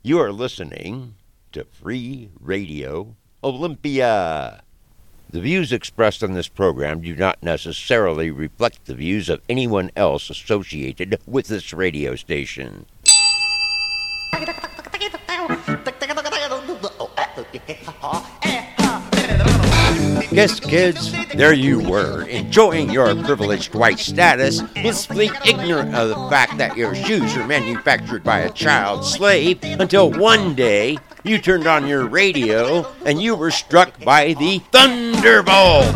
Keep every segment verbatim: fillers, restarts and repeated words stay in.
You are listening to Free Radio Olympia. The views expressed on this program do not necessarily reflect the views of anyone else associated with this radio station. Yes, kids, there you were, enjoying your privileged white status, blissfully ignorant of the fact that your shoes are manufactured by a child slave, until one day you turned on your radio and you were struck by the Thunderbolt.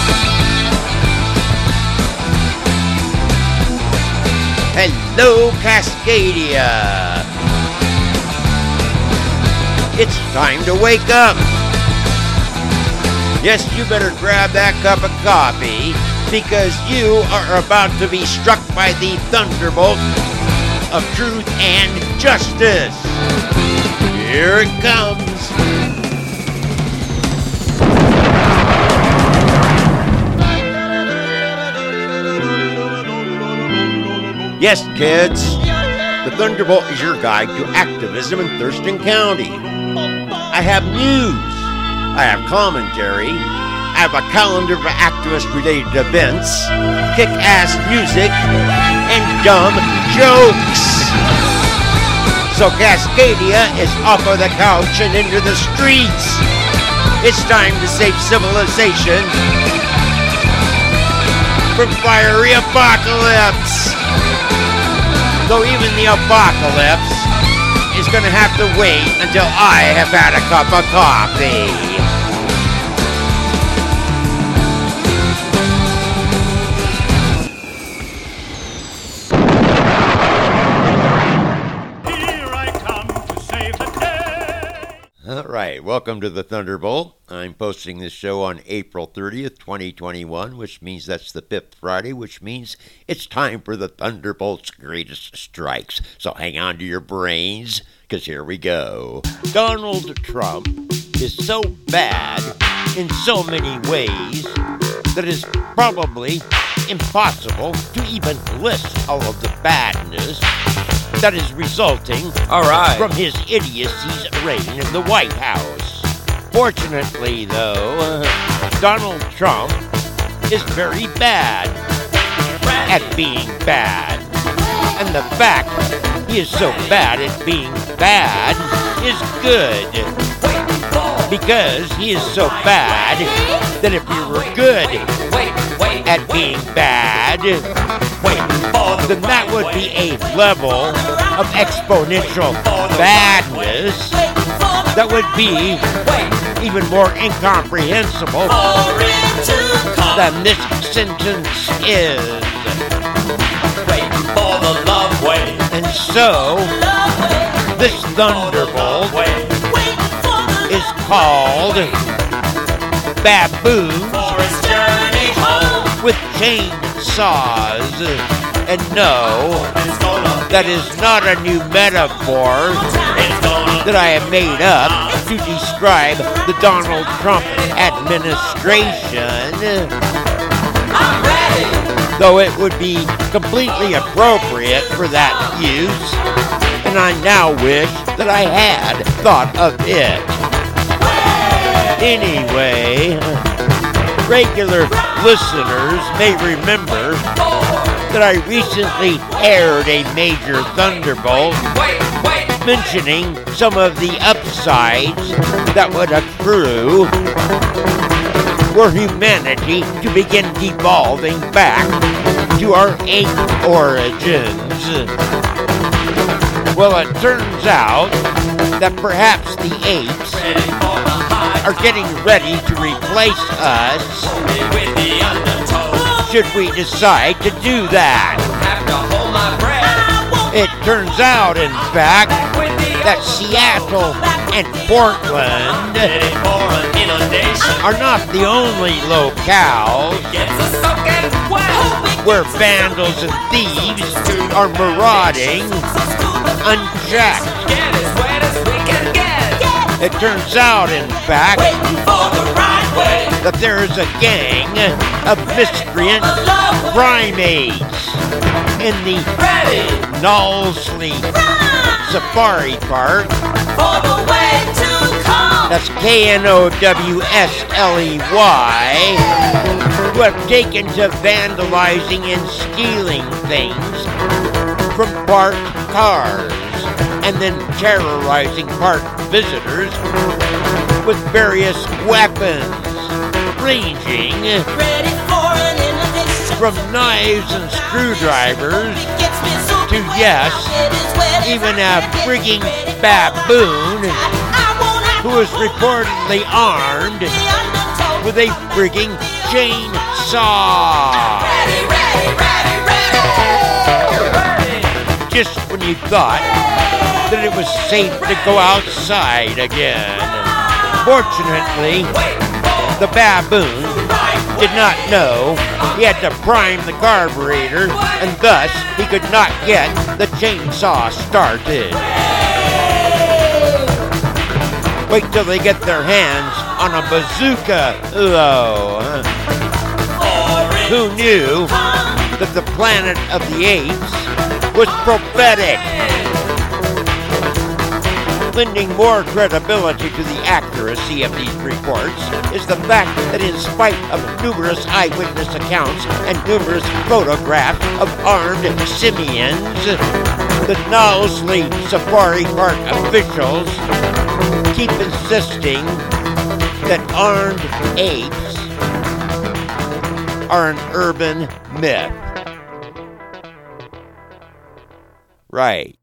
Hello, Cascadia. It's time to wake up. Yes, you better grab that cup of coffee, because you are about to be struck by the thunderbolt of truth and justice. Here it comes. Yes, kids, the Thunderbolt is your guide to activism in Thurston County. I have news. I have commentary, I have a calendar for activist-related events, kick-ass music, and dumb jokes. So Cascadia is off of the couch and into the streets. It's time to save civilization from fiery apocalypse. Though even the apocalypse is going to have to wait until I have had a cup of coffee. All right, welcome to the Thunderbolt. I'm posting this show on April thirtieth, twenty twenty-one, which means that's the fifth Friday, which means it's time for the Thunderbolt's greatest strikes. So hang on to your brains, because here we go. Donald Trump is so bad in so many ways that it's probably impossible to even list all of the badness that is resulting all right. from his idiocy's reign in the White House. Fortunately, though, uh, Donald Trump is very bad at being bad. And the fact he is so bad at being bad is good. Because he is so bad that if he were good at being bad, then that would be a level of exponential badness that would be even more incomprehensible than this sentence is. And so, this thunderbolt is called Baboons with chainsaws. And no, that is not a new metaphor that I have made up to describe the Donald Trump administration. Though it would be completely appropriate for that use, and I now wish that I had thought of it. Anyway, regular listeners may remember that I recently aired a major Thunderbolt mentioning some of the upsides that would accrue were humanity to begin devolving back to our ape origins. Well, it turns out that perhaps the apes are getting ready to replace us should we decide to do that. It turns out, in fact, that Seattle and Portland are not the only locales where vandals and thieves are marauding unchecked. It turns out, in fact, that there is a gang of miscreant primates in the Knowsley Safari Park. For the way to come. That's K N O W S L E Y, who have taken to vandalizing and stealing things from parked cars and then terrorizing park visitors with various weapons, ranging Ready for an innovation. from knives and screwdrivers It gets me so to, wet. yes, It is wet. even a It's frigging ready for baboon I won't have who to is reportedly armed the undertow. with a frigging chainsaw. Ready, ready, ready, ready. Just when you thought that it was safe to go outside again. Fortunately, the baboon did not know he had to prime the carburetor, and thus he could not get the chainsaw started. Wait till they get their hands on a bazooka, though. Who knew that the Planet of the Apes was prophetic? Lending more credibility to the accuracy of these reports is the fact that in spite of numerous eyewitness accounts and numerous photographs of armed simians, the Knowsley Safari Park officials keep insisting that armed apes are an urban myth. Right.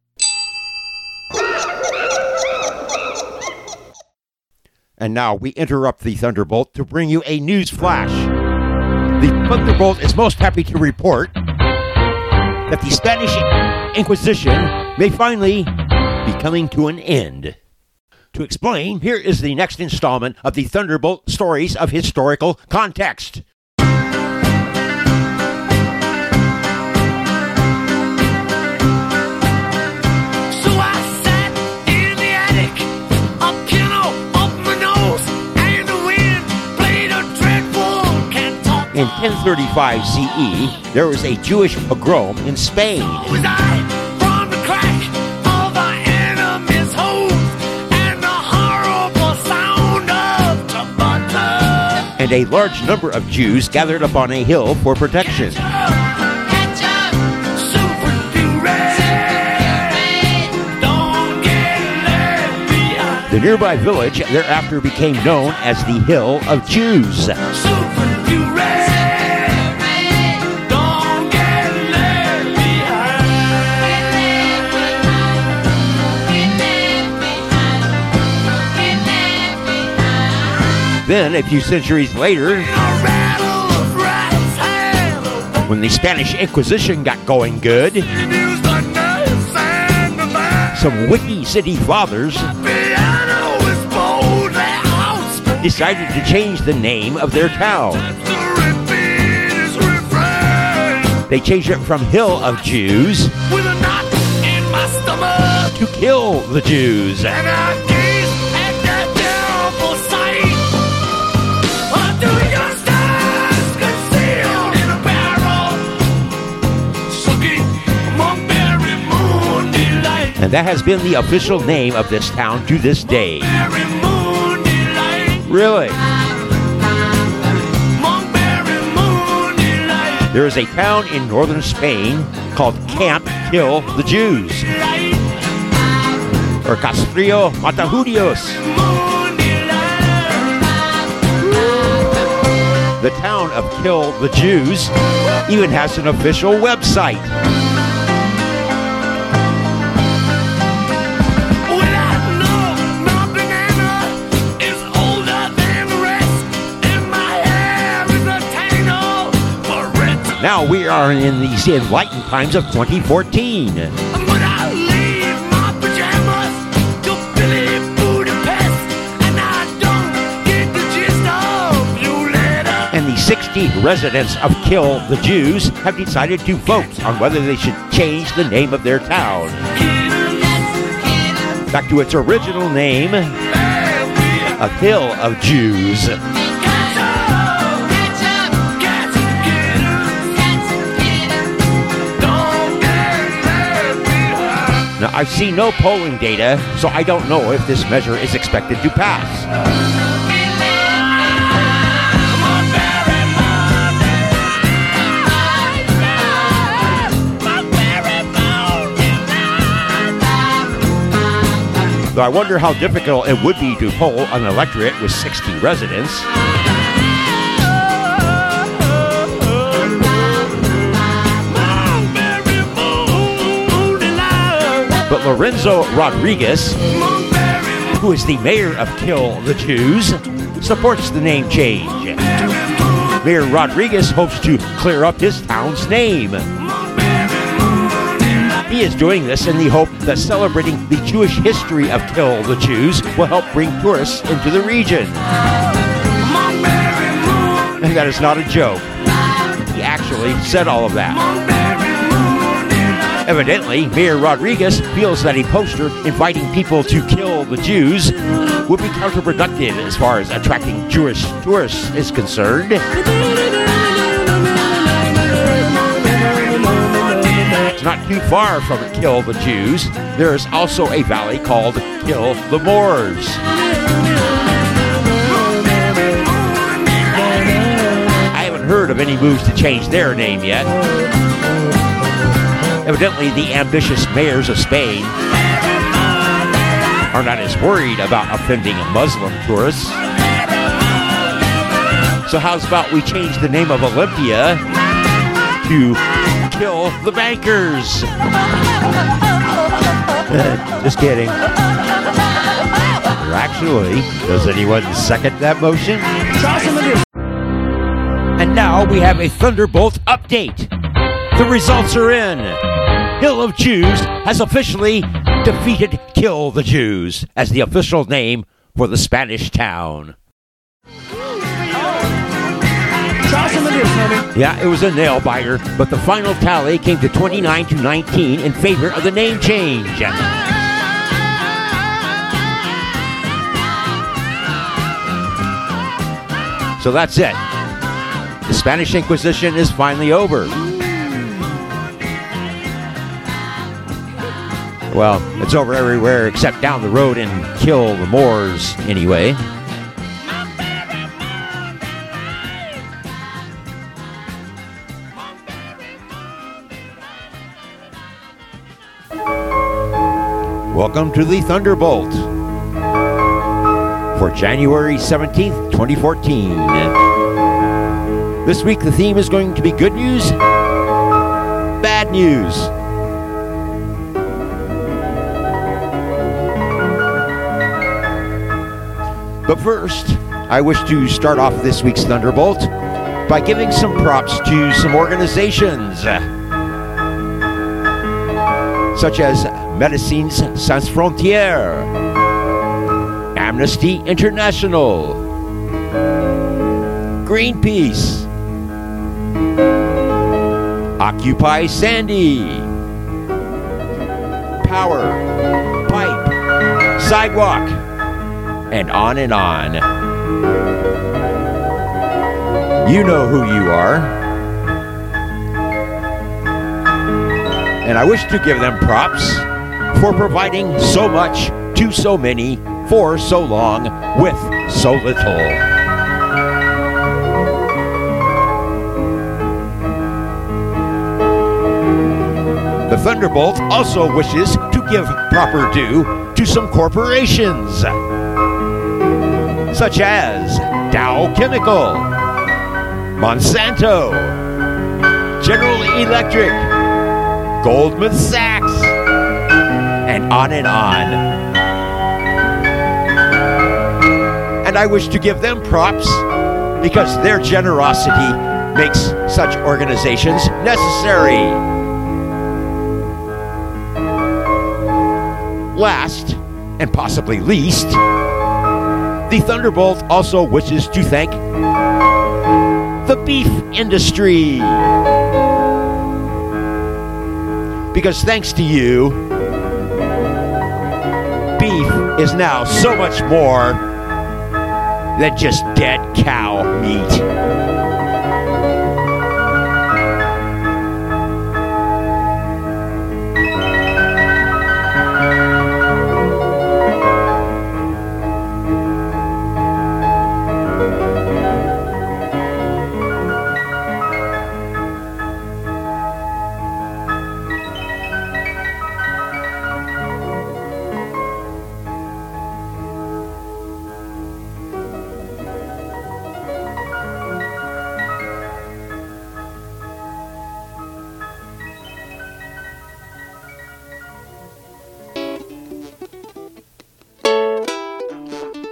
And now we interrupt the Thunderbolt to bring you a news flash. The Thunderbolt is most happy to report that the Spanish Inquisition may finally be coming to an end. To explain, here is the next installment of the Thunderbolt Stories of Historical Context. In ten thirty-five C E, there was a Jewish pogrom in Spain. Was I from the crack of the enemy's hose and the horrible sound of Tabata? And a large number of Jews gathered up on a hill for protection. Catch up, Super Fury. Don't get left behind. The nearby village thereafter became known as the Hill of Jews. Super Fury. Don't get left behind. Then, a few centuries later, A rattle of rats and a when the Spanish Inquisition got going good, news the nurse and the man. some witty city fathers Piano is boldly outspoken. decided to change the name of their town. To repeat his refrain They changed it from Hill of Jews with a knot in my stomach. to Kill the Jews. And I gaze at that terrible sight. Until your stars concealed in a barrel, sucking among berry moon delight. And that has been the official name of this town to this day. Berry moon delight. Really? Among berry moon delight. There is a town in northern Spain called Camp Kill the Jews, Light. or Castrillo Matajudios. Moon delight. The town of Kill the Jews even has an official website. Without love, my banana is older than the rest, and my hair is a tangle for red. Now we are in these enlightened times of twenty fourteen. But I leave my pajamas to Billy Budapest, and I don't get the gist of you later. And the sixty residents of Kill the Jews have decided to vote on whether they should change the name of their town back to its original name of Hill of Jews. Now, I've seen no polling data, so I don't know if this measure is expected to pass. Though I wonder how difficult it would be to poll an electorate with sixty residents. But Lorenzo Rodriguez, who is the mayor of Kill the Jews, supports the name change. Mayor Rodriguez hopes to clear up his town's name. He is doing this in the hope that celebrating the Jewish history of Kill the Jews will help bring tourists into the region. And that is not a joke. He actually said all of that. Evidently, Mayor Rodriguez feels that a poster inviting people to kill the Jews would be counterproductive as far as attracting Jewish tourists is concerned. It's not too far from Kill the Jews. There is also a valley called Kill the Moors. I haven't heard of any moves to change their name yet. Evidently, the ambitious mayors of Spain are not as worried about offending Muslim tourists. So how's about we change the name of Olympia to Kill the Bankers? Just kidding. Or actually, does anyone second that motion? And now we have a Thunderbolt update. The results are in. Hill of Jews has officially defeated Kill the Jews as the official name for the Spanish town. Yeah, it was a nail biter, but the final tally came to twenty-nine to nineteen in favor of the name change. So that's it. The Spanish Inquisition is finally over. Well, it's over everywhere except down the road in Kill the Moors, anyway. Welcome to the Thunderbolt for January seventeenth, twenty fourteen. This week the theme is going to be good news, bad news. But first, I wish to start off this week's Thunderbolt by giving some props to some organizations, such as Médecins Sans Frontières, Amnesty International, Greenpeace, Occupy Sandy, Power, Pipe, Sidewalk, and on and on. You know who you are. And I wish to give them props for providing so much to so many for so long with so little. The Thunderbolt also wishes to give proper due to some corporations, such as Dow Chemical, Monsanto, General Electric, Goldman Sachs, and on and on. And I wish to give them props because their generosity makes such organizations necessary. Last, and possibly least, the Thunderbolt also wishes to thank the beef industry. Because thanks to you, beef is now so much more than just dead cow meat.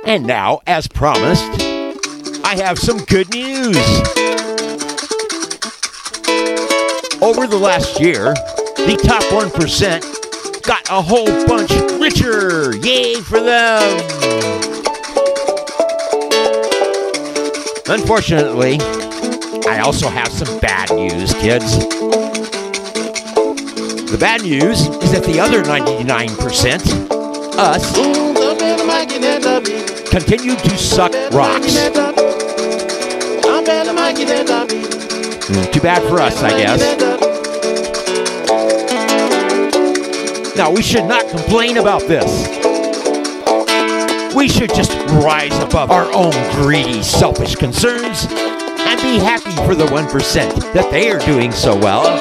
And now, as promised, I have some good news. Over the last year, the top one percent got a whole bunch richer. Yay for them! Unfortunately, I also have some bad news, kids. The bad news is that the other ninety-nine percent, us, continue to suck rocks. Mm, too bad for us, I guess. Now, we should not complain about this. We should just rise above our own greedy, selfish concerns and be happy for the one percent that they are doing so well.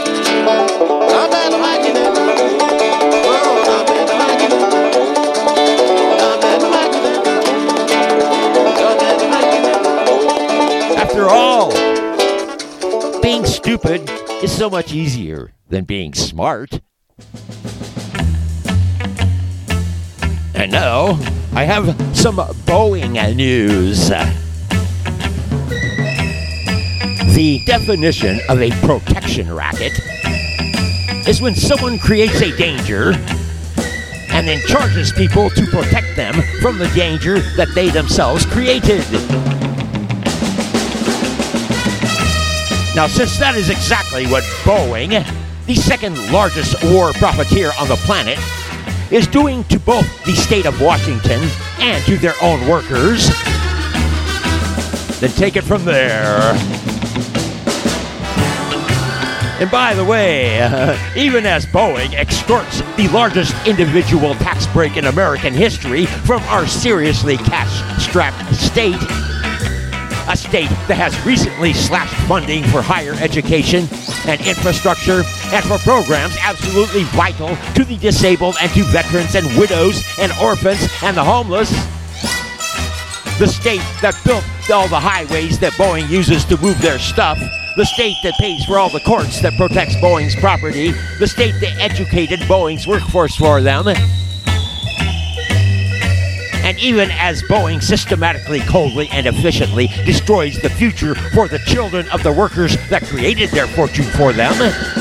After all, being stupid is so much easier than being smart. And now, I have some Boeing news. The definition of a protection racket is when someone creates a danger and then charges people to protect them from the danger that they themselves created. Now, since that is exactly what Boeing, the second largest war profiteer on the planet, is doing to both the state of Washington and to their own workers, then take it from there. And by the way, uh, even as Boeing extorts the largest individual tax break in American history from our seriously cash-strapped state, a state that has recently slashed funding for higher education and infrastructure and for programs absolutely vital to the disabled and to veterans and widows and orphans and the homeless. The state that built all the highways that Boeing uses to move their stuff. The state that pays for all the courts that protects Boeing's property. The state that educated Boeing's workforce for them. And even as Boeing systematically, coldly, and efficiently destroys the future for the children of the workers that created their fortune for them,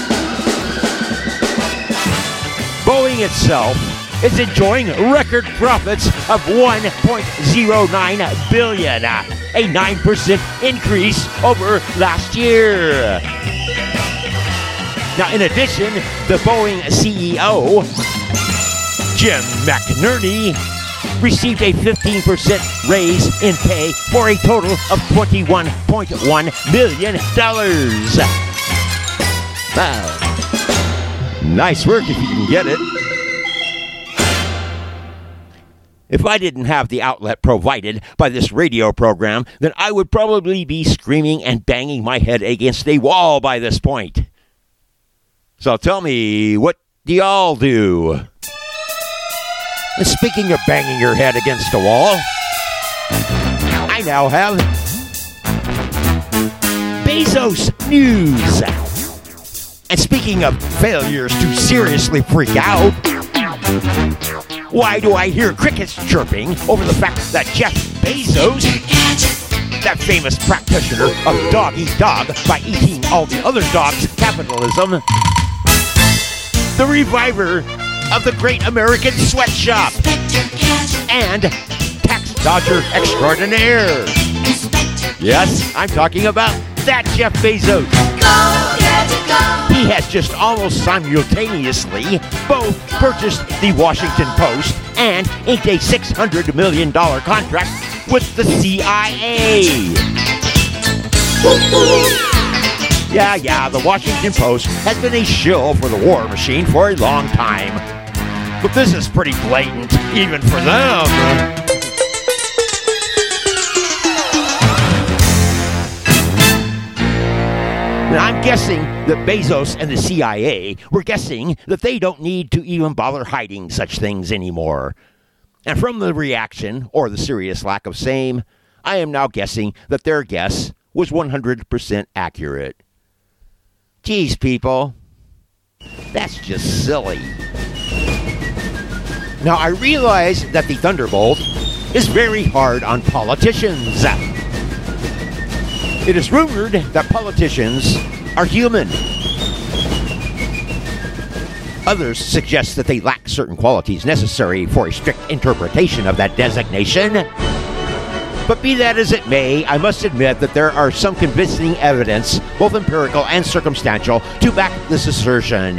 Boeing itself is enjoying record profits of one point zero nine billion dollars, a nine percent increase over last year. Now, in addition, the Boeing C E O, Jim McNerney, received a fifteen percent raise in pay for a total of twenty-one point one million dollars. Wow. Nice work if you can get it. If I didn't have the outlet provided by this radio program, then I would probably be screaming and banging my head against a wall by this point. So tell me, what do y'all do? And speaking of banging your head against a wall, I now have Bezos news. And speaking of failures to seriously freak out, why do I hear crickets chirping over the fact that Jeff Bezos, that famous practitioner of dog eat dog by eating all the other dogs' capitalism, the reviver of the great American sweatshop, and tax dodger extraordinaire. Yes, I'm talking about that Jeff Bezos. He has just almost simultaneously both purchased the Washington Post and inked a six hundred million dollars contract with the C I A. Yeah, yeah, the Washington Post has been a shill for the war machine for a long time. But this is pretty blatant, even for them. And I'm guessing that Bezos and the C I A were guessing that they don't need to even bother hiding such things anymore. And from the reaction, or the serious lack of same, I am now guessing that their guess was one hundred percent accurate. Geez, people, that's just silly. Now, I realize that the Thunderbolt is very hard on politicians. It is rumored that politicians are human. Others suggest that they lack certain qualities necessary for a strict interpretation of that designation. But be that as it may, I must admit that there are some convincing evidence, both empirical and circumstantial, to back this assertion.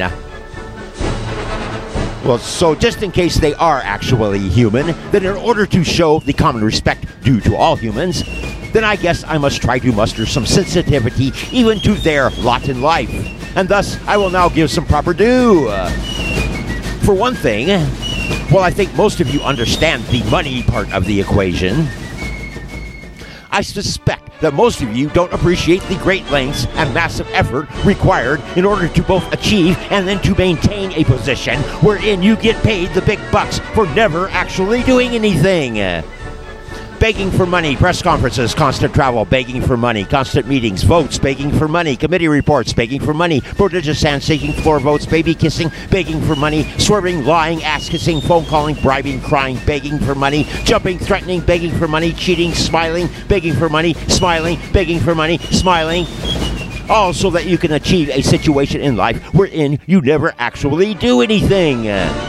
Well, so just in case they are actually human, then in order to show the common respect due to all humans, then I guess I must try to muster some sensitivity even to their lot in life. And thus, I will now give some proper due. Uh, for one thing, well, I think most of you understand the money part of the equation. I suspect that most of you don't appreciate the great lengths and massive effort required in order to both achieve and then to maintain a position wherein you get paid the big bucks for never actually doing anything. Begging for money, press conferences, constant travel, begging for money, constant meetings, votes, begging for money, committee reports, begging for money, prodigious handshaking, floor votes, baby kissing, begging for money, swerving, lying, ass kissing, phone calling, bribing, crying, begging for money, jumping, threatening, begging for money, cheating, smiling, begging for money, smiling, begging for money, smiling. All so that you can achieve a situation in life wherein you never actually do anything.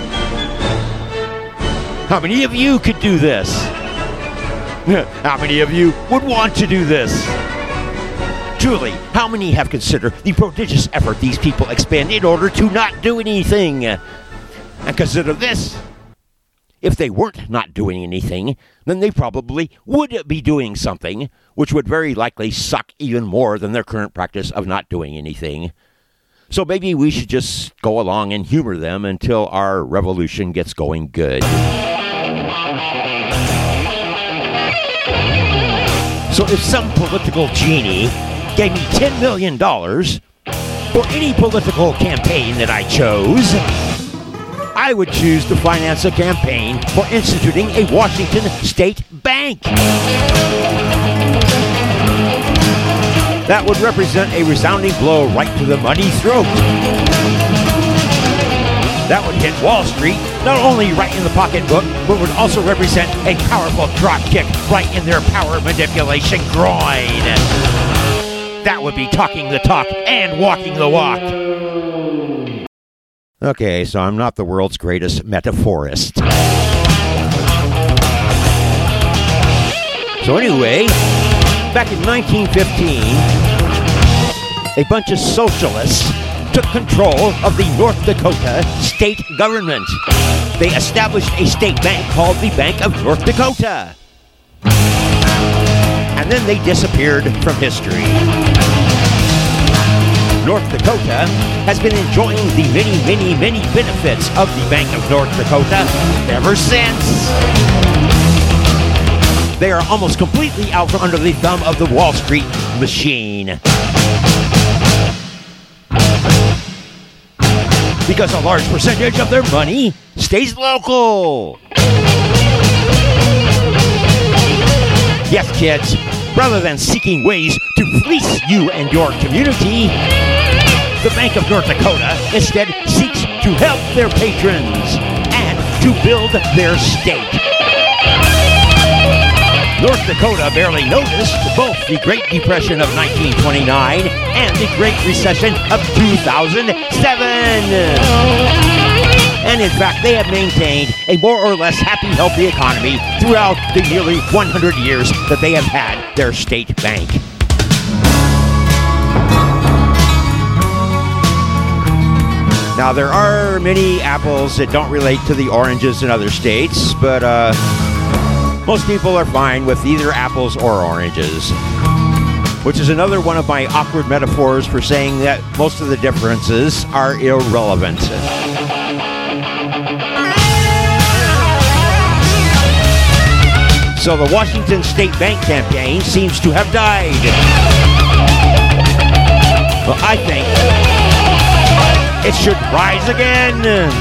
How many of you could do this? How many of you would want to do this? Truly, how many have considered the prodigious effort these people expend in order to not do anything? And consider this. If they weren't not doing anything, then they probably would be doing something, which would very likely suck even more than their current practice of not doing anything. So maybe we should just go along and humor them until our revolution gets going good. So if some political genie gave me ten million dollars for any political campaign that I chose, I would choose to finance a campaign for instituting a Washington state bank. That would represent a resounding blow right to the money throat. That would hit Wall Street, not only right in the pocketbook, but would also represent a powerful drop kick right in their power manipulation groin. That would be talking the talk and walking the walk. Okay, so I'm not the world's greatest metaphorist. So anyway, back in nineteen fifteen, a bunch of socialists took control of the North Dakota state government. They established a state bank called the Bank of North Dakota. And then they disappeared from history. North Dakota has been enjoying the many, many, many benefits of the Bank of North Dakota ever since. They are almost completely out from under the thumb of the Wall Street machine. Because a large percentage of their money stays local. Yes, kids, rather than seeking ways to fleece you and your community, the Bank of North Dakota instead seeks to help their patrons and to build their state. North Dakota barely noticed both the Great Depression of nineteen twenty-nine and the Great Recession of two thousand seven. And in fact, they have maintained a more or less happy, healthy economy throughout the nearly one hundred years that they have had their state bank. Now, there are many apples that don't relate to the oranges in other states, but uh, most people are fine with either apples or oranges, which is another one of my awkward metaphors for saying that most of the differences are irrelevant. So the Washington State Bank campaign seems to have died. Well, I think it should rise again.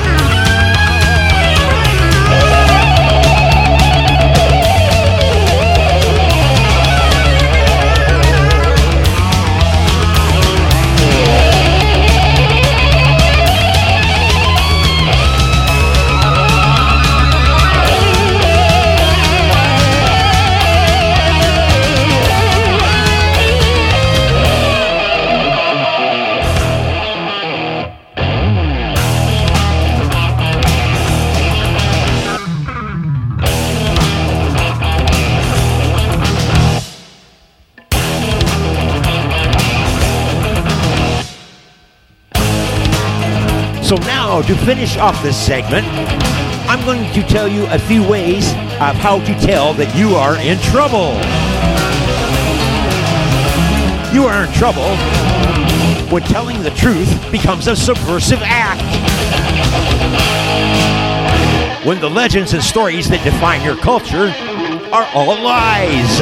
So now, to finish off this segment, I'm going to tell you a few ways of how to tell that you are in trouble. You are in trouble when telling the truth becomes a subversive act. When the legends and stories that define your culture are all lies.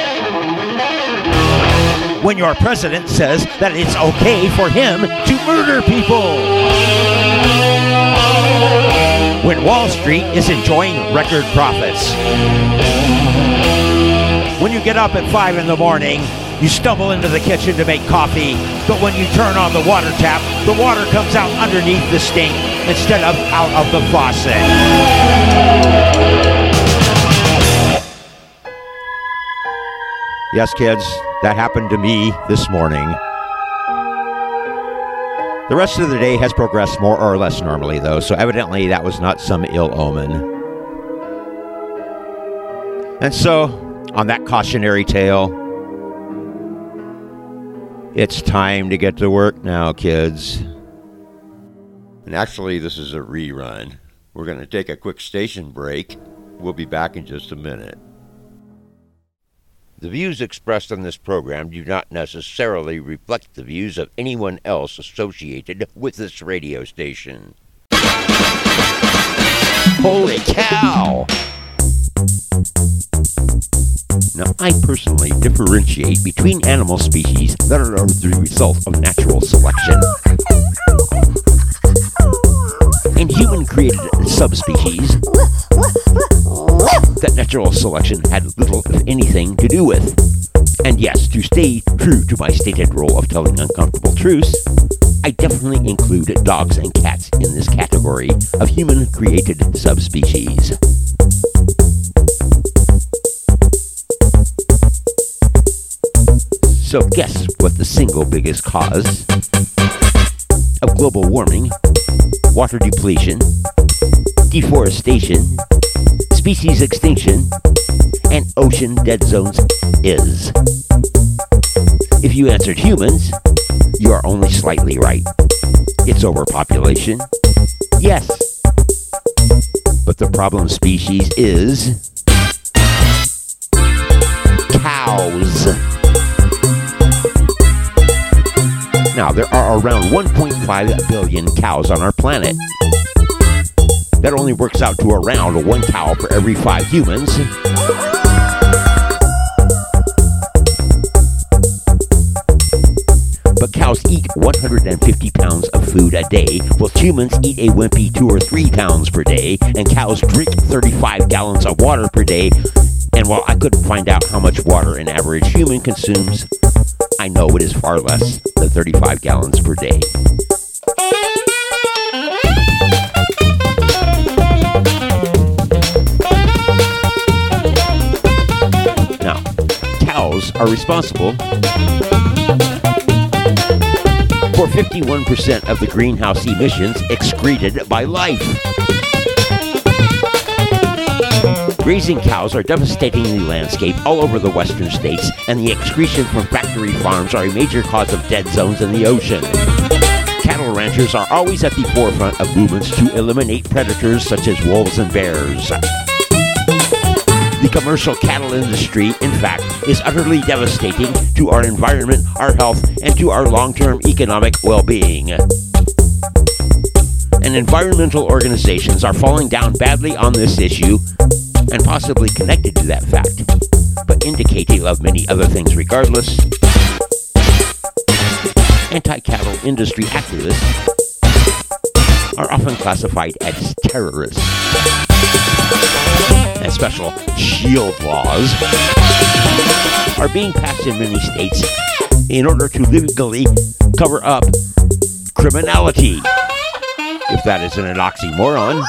When your president says that it's okay for him to murder people. When Wall Street is enjoying record profits. When you get up at five in the morning, you stumble into the kitchen to make coffee, but when you turn on the water tap, the water comes out underneath the sink instead of out of the faucet. Yes, kids, that happened to me this morning. The rest of the day has progressed more or less normally, though, so evidently that was not some ill omen. And so, on that cautionary tale, it's time to get to work now, kids. And actually, this is a rerun. We're going to take a quick station break. We'll be back in just a minute. The views expressed on this program do not necessarily reflect the views of anyone else associated with this radio station. Holy cow! Now, I personally differentiate between animal species that are the result of natural selection and human-created subspecies that natural selection had little, if anything, to do with. And yes, to stay true to my stated role of telling uncomfortable truths, I definitely include dogs and cats in this category of human-created subspecies. So guess what the single biggest cause of global warming, water depletion, deforestation, species extinction, and ocean dead zones is? If you answered humans, you are only slightly right. It's overpopulation. Yes. But the problem species is cows. Now, there are around one point five billion cows on our planet. That only works out to around one cow for every five humans. But cows eat one hundred fifty pounds of food a day, while humans eat a wimpy two or three pounds per day, and cows drink thirty-five gallons of water per day. And while I couldn't find out how much water an average human consumes, I know it is far less than thirty-five gallons per day. Now, cows are responsible for fifty-one percent of the greenhouse emissions excreted by life. Grazing cows are devastating the landscape all over the western states, and the excretion from factory farms are a major cause of dead zones in the ocean. Cattle ranchers are always at the forefront of movements to eliminate predators such as wolves and bears. The commercial cattle industry, in fact, is utterly devastating to our environment, our health, and to our long-term economic well-being. And environmental organizations are falling down badly on this issue, and possibly connected to that fact, but indicative of many other things regardless. Anti-cattle industry activists are often classified as terrorists, and special shield laws are being passed in many states in order to legally cover up criminality, if that isn't an oxymoron.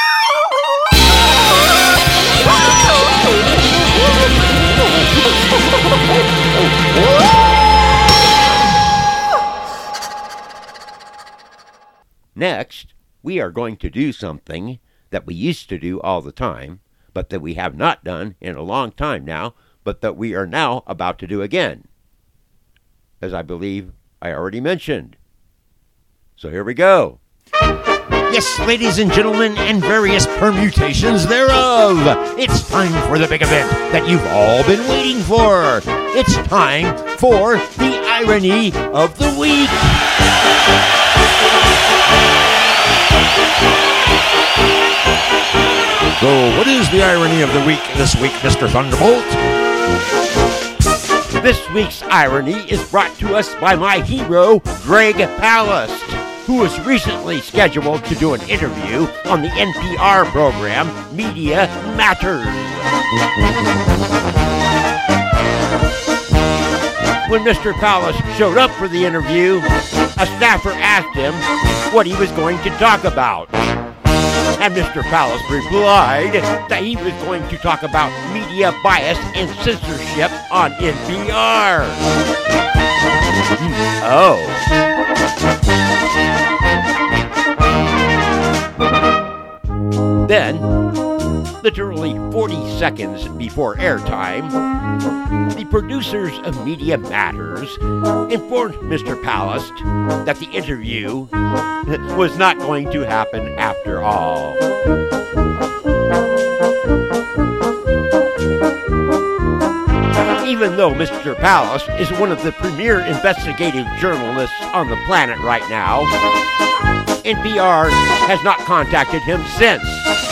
Next, we are going to do something that we used to do all the time, but that we have not done in a long time now, but that we are now about to do again, as I believe I already mentioned. So here we go. Yes, ladies and gentlemen, and various permutations thereof. It's time for the big event that you've all been waiting for. It's time for the Irony of the Week. So, what is the Irony of the Week this week, Mister Thunderbolt? This week's irony is brought to us by my hero, Greg Palast, who was recently scheduled to do an interview on the N P R program Media Matters. When Mister Palast showed up for the interview, a staffer asked him what he was going to talk about. And Mister Palast replied that he was going to talk about media bias and censorship on N P R. Oh. Then, literally forty seconds before airtime, the producers of Media Matters informed Mister Palast that the interview was not going to happen after all. Even though Mister Palast is one of the premier investigative journalists on the planet right now, N P R has not contacted him since.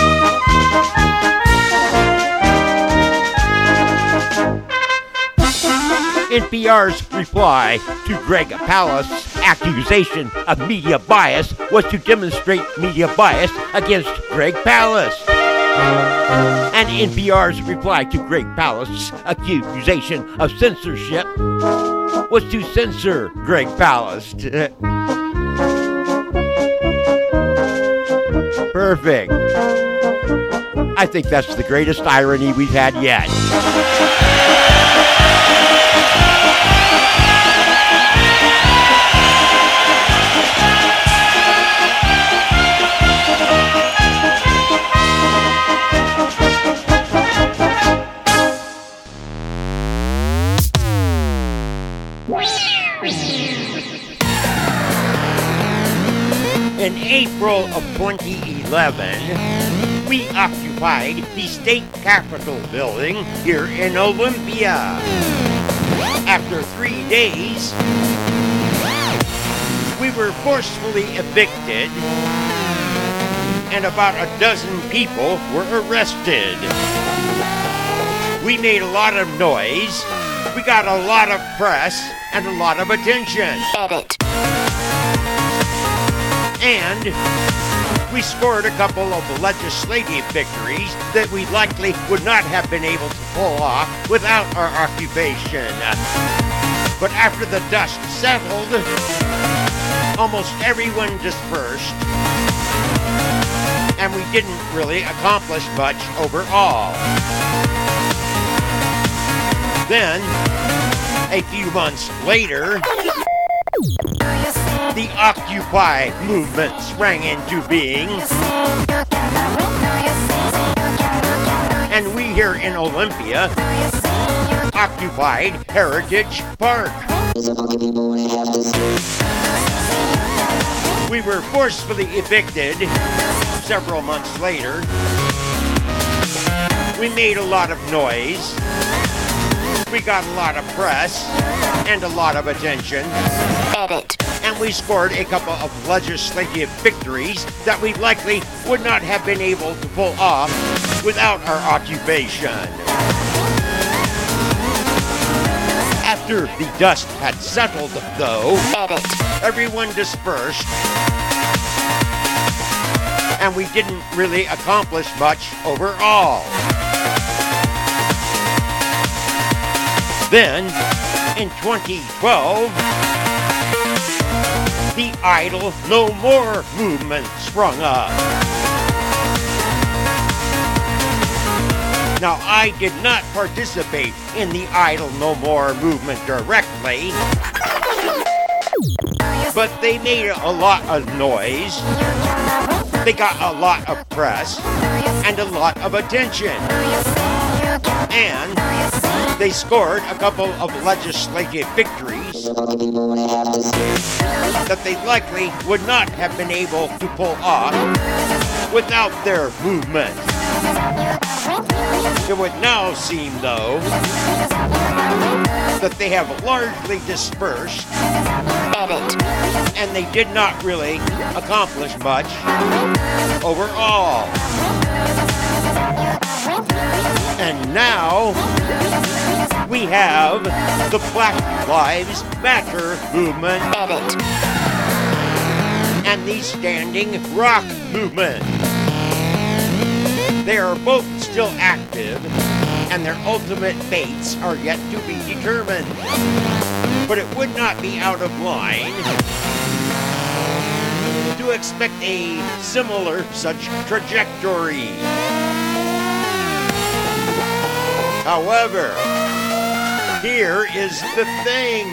N P R's reply to Greg Palast's accusation of media bias was to demonstrate media bias against Greg Palast. And N P R's reply to Greg Palast's accusation of censorship was to censor Greg Palast. Perfect. I think that's the greatest irony we've had yet. In April of twenty eleven, we occupied the state capitol building here in Olympia. After three days, we were forcefully evicted, and about a dozen people were arrested. We made a lot of noise, we got a lot of press, and a lot of attention. Edit. And we scored a couple of legislative victories that we likely would not have been able to pull off without our occupation. But after the dust settled, almost everyone dispersed, and we didn't really accomplish much overall. Then, a few months later, the Occupy movement sprang into being, and we here in Olympia occupied Heritage Park. We were forcefully evicted several months later. We made a lot of noise. We got a lot of press and a lot of attention. Edit. And we scored a couple of legislative victories that we likely would not have been able to pull off without our occupation. After the dust had settled, though, Edit. everyone dispersed, and we didn't really accomplish much overall. Then, in twenty twelve, the Idle No More movement sprung up. Now, I did not participate in the Idle No More movement directly, but they made a lot of noise, they got a lot of press, and a lot of attention. And they scored a couple of legislative victories that they likely would not have been able to pull off without their movement. It would now seem, though, that they have largely dispersed, and they did not really accomplish much overall. And now we have the Black Lives Matter movement and the Standing Rock movement. They are both still active, and their ultimate fates are yet to be determined. But it would not be out of line to expect a similar such trajectory. However, here is the thing.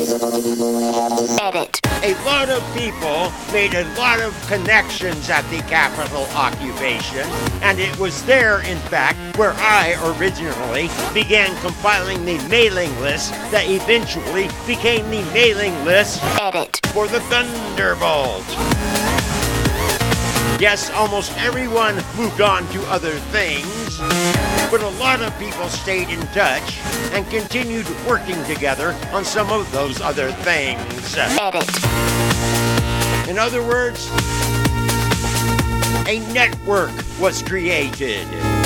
Edit. A lot of people made a lot of connections at the Capitol occupation, and it was there, in fact, where I originally began compiling the mailing list that eventually became the mailing list Edit. for the Thunderbolt. Yes, almost everyone moved on to other things, but a lot of people stayed in touch and continued working together on some of those other things. Edit. In other words, a network was created.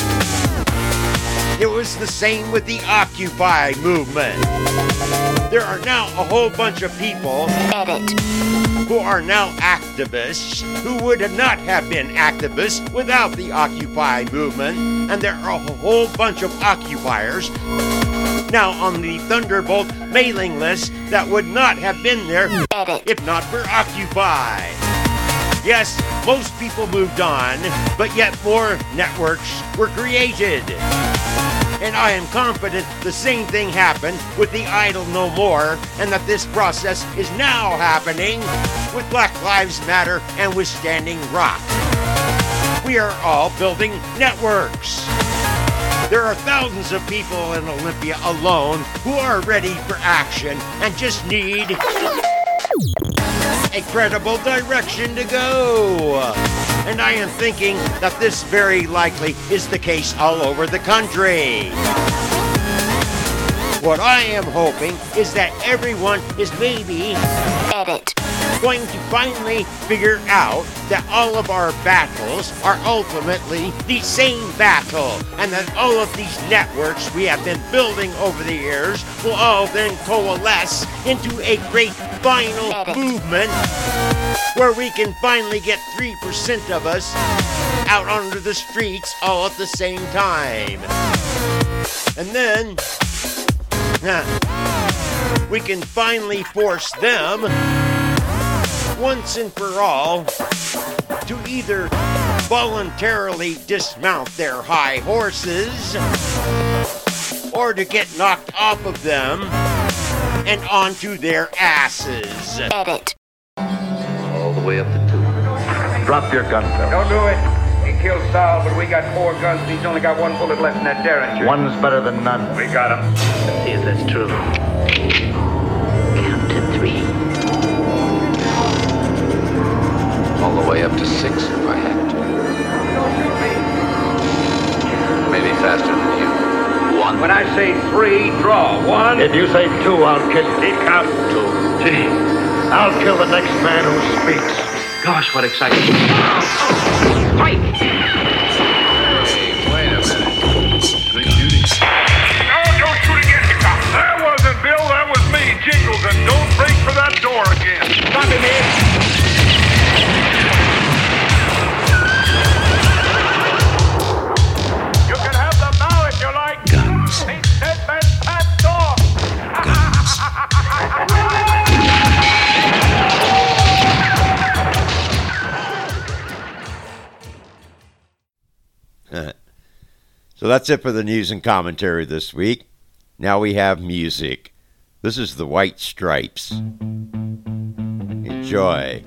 It was the same with the Occupy movement. There are now a whole bunch of people Edit. who are now activists who would not have been activists without the Occupy movement, and there are a whole bunch of occupiers now on the Thunderbolt mailing list that would not have been there Edit. if not for Occupy. Yes, most people moved on, but yet more networks were created. And I am confident the same thing happened with the Idle No More, and that this process is now happening with Black Lives Matter and with Standing Rock. We are all building networks. There are thousands of people in Olympia alone who are ready for action and just need a credible direction to go. And I am thinking that this very likely is the case all over the country. What I am hoping is that everyone is maybe Edit. going to finally figure out that all of our battles are ultimately the same battle, and that all of these networks we have been building over the years will all then coalesce into a great final movement where we can finally get three percent of us out onto the streets all at the same time. And then huh, we can finally force them once and for all to either voluntarily dismount their high horses or to get knocked off of them and onto their asses. Edit. All the way up to two. Drop your gun, fellas. Don't do it. He killed Saul, but we got four guns and he's only got one bullet left in that Derringer. One's better than none. We got him. Let's see if that's true. Count to three. All the way up to six if I had to. Maybe faster than you. One. When I say three, draw. One. If you say two, I'll kill you. Keep count. Two. Gee, I'll kill the next man who speaks. Gosh, what excitement. Hey, wait a minute. Good shooting. No, don't shoot again, you cop. That wasn't Bill, that was me, Jingles, and don't break for that door again. Stop him, man. You can have them now if you like. Guns. He's dead man passed off. So that's it for the news and commentary this week. Now we have music. This is the White Stripes. Enjoy.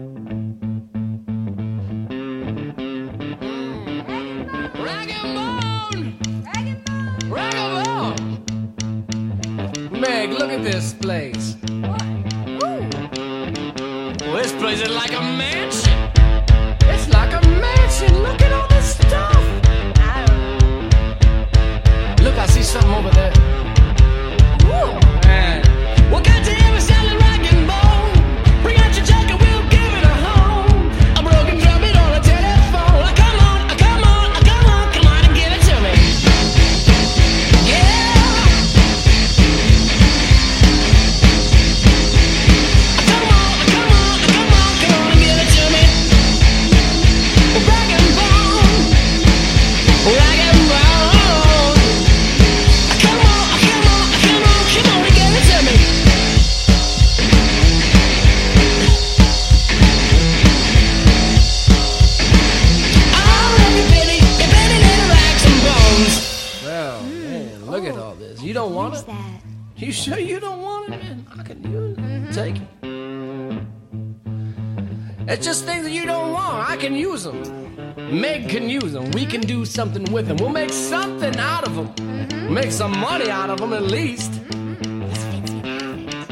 Rag and bone. bone. Rag and bone. Rag and bone. Meg, look at this place. What? Ooh. Well, this place is like a mansion. It's like a mansion. Look at all this stuff. I don't know. Look, I see something over there. Ooh. Man. Well, got to hear a selling rag and bone. Bring out your junk and we'll give it a home. A broken trumpet on a telephone. Oh, come on, oh, come on, oh, come on, come on and give it to me. Yeah. Oh, come on, oh, come on, oh, come on, come on and give it to me. Rag and bone. Rag and bone. Oh, come on, oh, come on, oh, come on, come on and give it to me. Well, man, look at all this. You don't want What's it? that? You sure you don't want it, man? I can use it. Take it. It's just things that you don't want. I can use them. Meg can use them. We can do something with them. We'll make something out of them. Make some money out of them at least. These fancy products.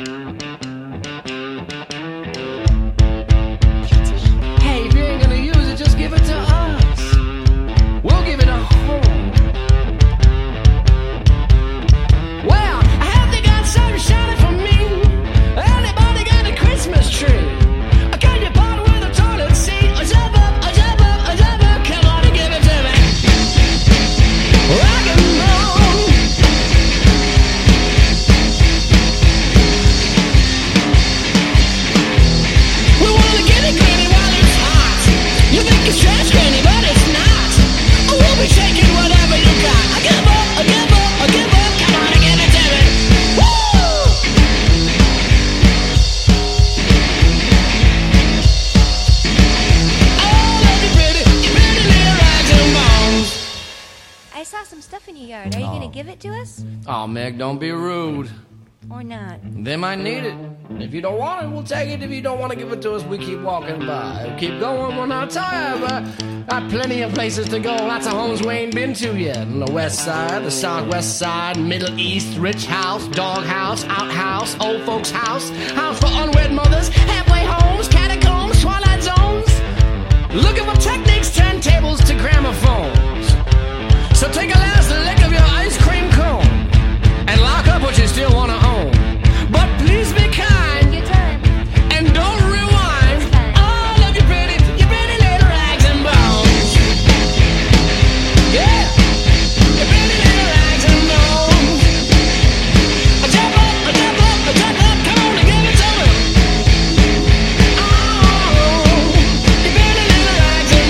Hey, if you ain't gonna use it, just give it to us. We'll give it a home. Well, I have they got something shining for me. Anybody got a Christmas tree? I got your pot with a toilet seat. A jump up, a jump up, a jump up. Come on and give it to me. Rock and roll. We wanna get it granny while it's hot. You think it's trash granny, but it's not. Oh, we'll be shaking whatever you got. I give up, I give up, I give up. Come on and give it to me. Woo! All of you pretty, you pretty little rags and bones. I saw some stuff in your yard. Are you gonna give it to us? Oh, Meg, don't be rude. Or not? They might need it. If you don't want it, we'll take it. If you don't want to give it to us, we keep walking by. We'll keep going, we're not tired, but got plenty of places to go. Lots of homes we ain't been to yet. On the west side, the southwest side, Middle East, rich house, dog house, outhouse, old folks house, house for unwed mothers, halfway homes, catacombs, twilight zones. Looking for techniques, turntables to gramophones. So take a last lick of your ice cream cone and lock up what you still want to own. But please be kind Your time. and don't rewind. Okay. All of you pretty, you pretty little rags and bones. Yeah, you pretty little rags and bones. A jump up, a jump up, a jump up. Come on and give it to me. Oh, you pretty little rags and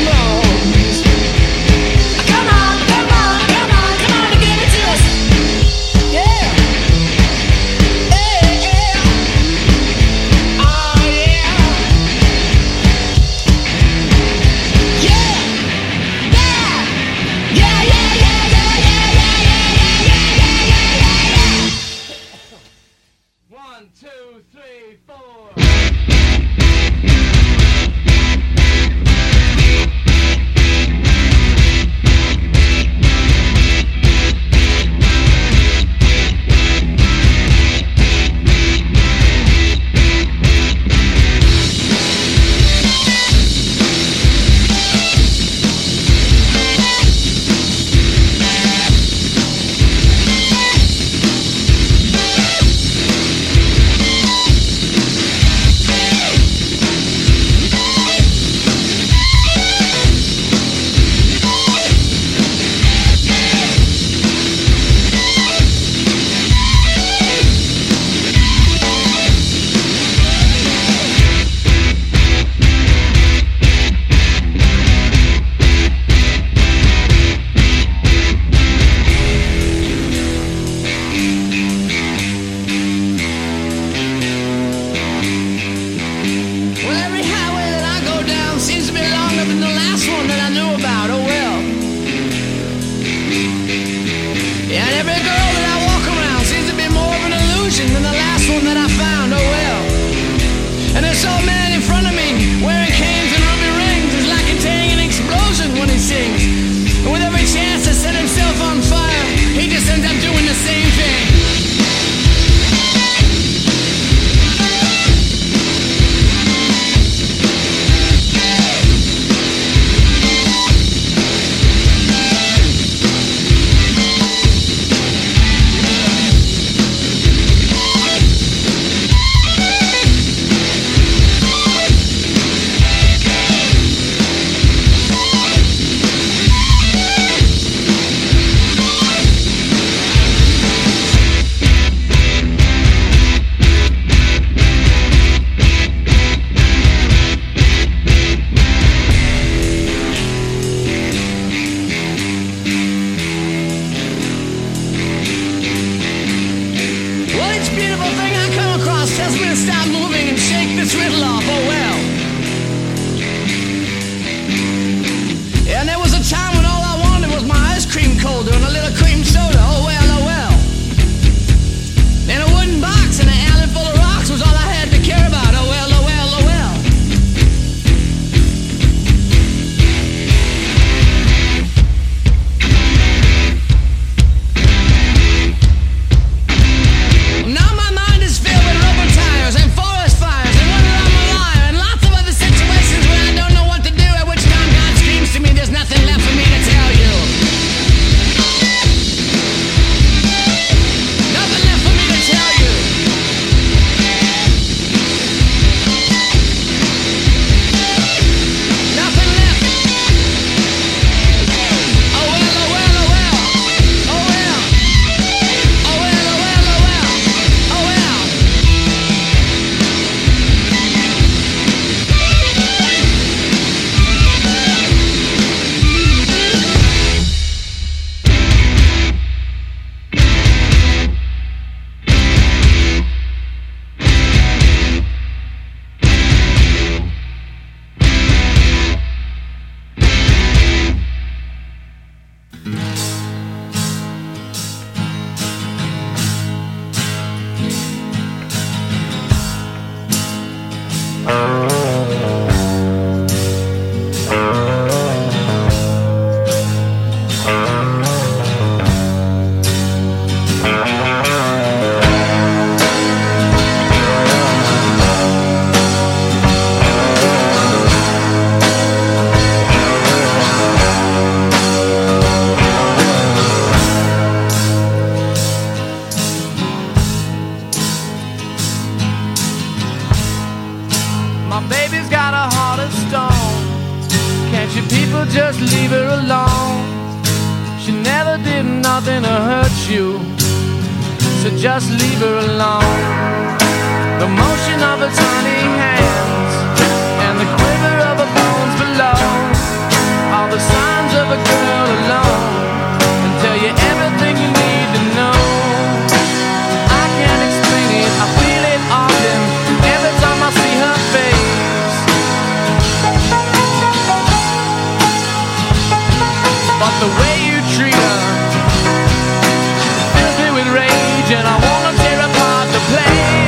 you, so just leave her alone. The motion of her tiny hands and the quiver of her bones below are the signs of a girl alone, and tell you everything you need to know. I can't explain it, I feel it often every time I see her face. But the way you treat her fills me with rage, and I wanna tear apart the place.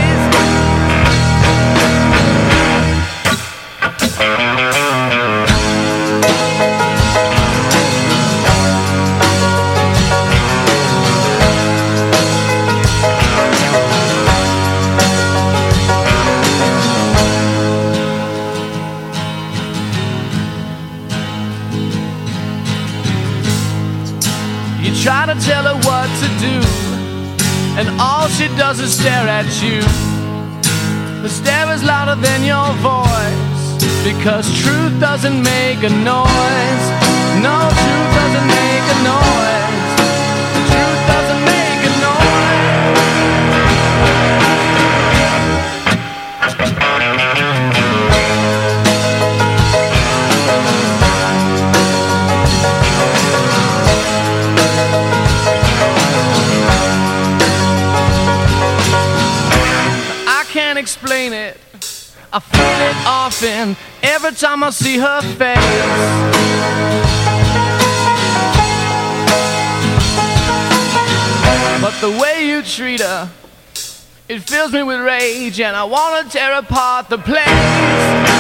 Try to tell her what to do, and all she does is stare at you. The stare is louder than your voice, because truth doesn't make a noise. No, truth doesn't make a noise. Truth doesn't make a noise. Explain it, I feel it often every time I see her face. But the way you treat her, it fills me with rage, and I wanna tear apart the place.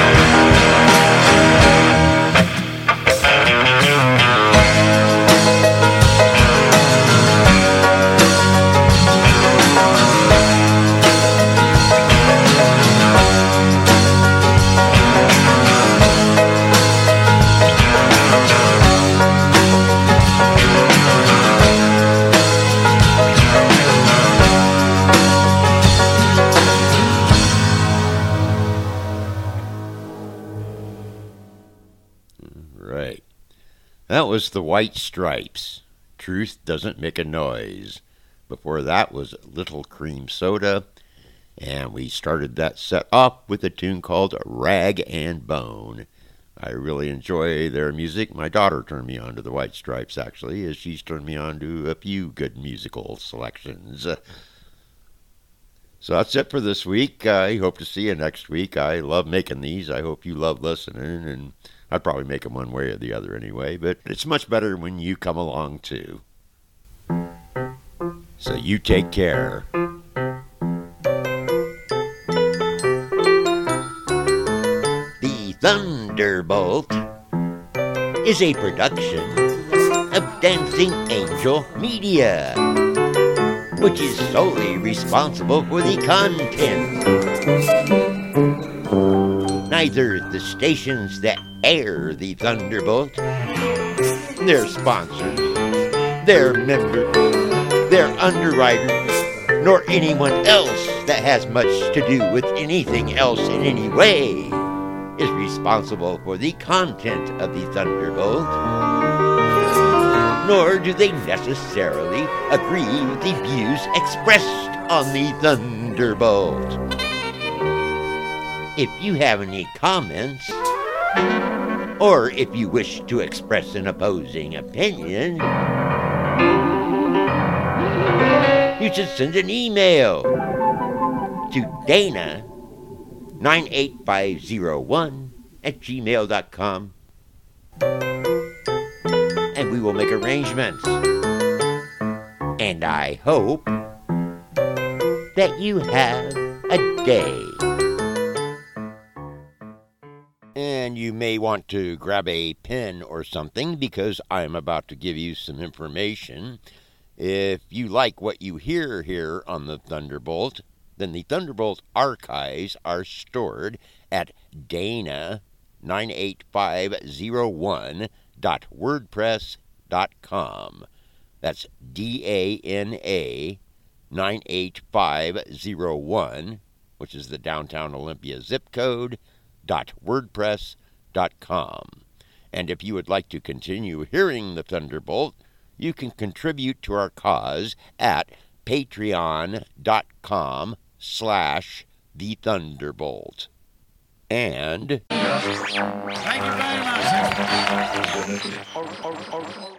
That was the White Stripes. Truth Doesn't Make a Noise. Before that was Little Cream Soda. And we started that set off with a tune called Rag and Bone. I really enjoy their music. My daughter turned me on to the White Stripes, actually, as she's turned me on to a few good musical selections. So that's it for this week. I hope to see you next week. I love making these. I hope you love listening, and I'd probably make them one way or the other anyway, but it's much better when you come along too. So you take care. The Thunderbolt is a production of Dancing Angel Media, which is solely responsible for the content. Neither the stations that air the Thunderbolt, their sponsors, their members, their underwriters, nor anyone else that has much to do with anything else in any way is responsible for the content of the Thunderbolt, nor do they necessarily agree with the views expressed on the Thunderbolt. If you have any comments, or if you wish to express an opposing opinion, you should send an email to Dana nine eight five zero one at gmail dot com, and we will make arrangements. And I hope that you have a day. And you may want to grab a pen or something, because I'm about to give you some information. If you like what you hear here on the Thunderbolt, then the Thunderbolt archives are stored at Dana nine eight five zero one dot wordpress dot com. That's D A N A nine eight five zero one, which is the downtown Olympia zip code, dot wordpress dot com. And if you would like to continue hearing the Thunderbolt, you can contribute to our cause at patreon.com slash the Thunderbolt. And Thank you very much.